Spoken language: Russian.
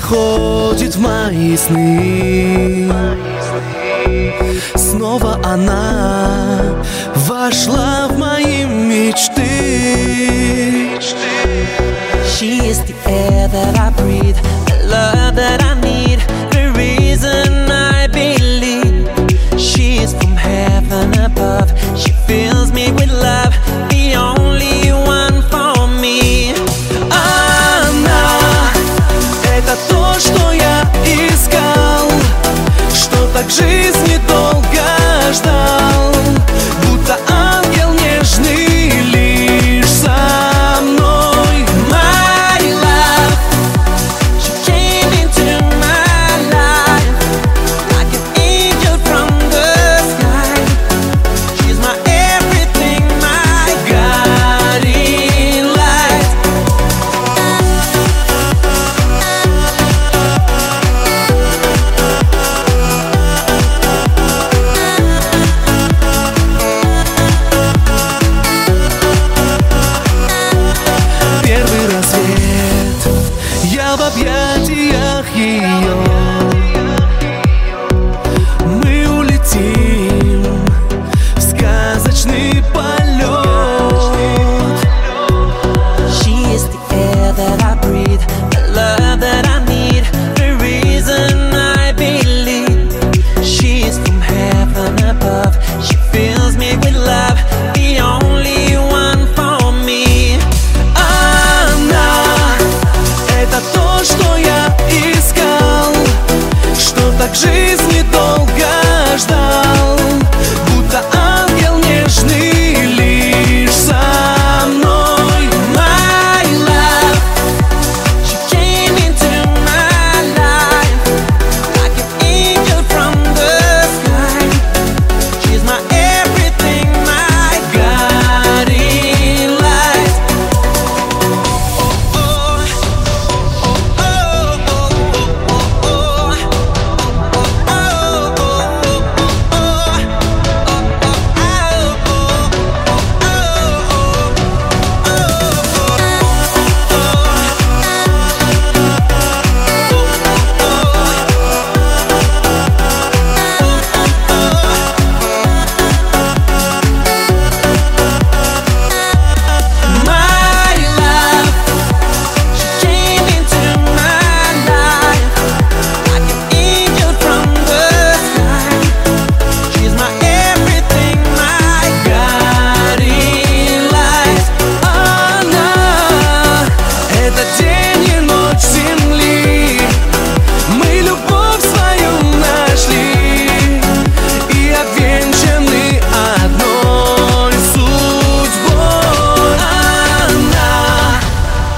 приходит в мои сны. Снова она вошла в мои мечты. She is the air that I breathe, the love that I need, the reason I believe. She is from heaven above, she fills me with love, the only one for me. Она — это то, что я искал, что так жизни долго ждал, будто ангел нежный лишь со мной. My love, she came into my life like an angel from the sky. She's my everything, my Guiding light. Первый рассвет, я в объятиях ее. Мы улетим в сказочный полет. She is the air that I breathe, the love that I need, the reason I believe. She is from heaven above, she fills me with love, the only one for me. Она — это то, что я искал, что так жизнь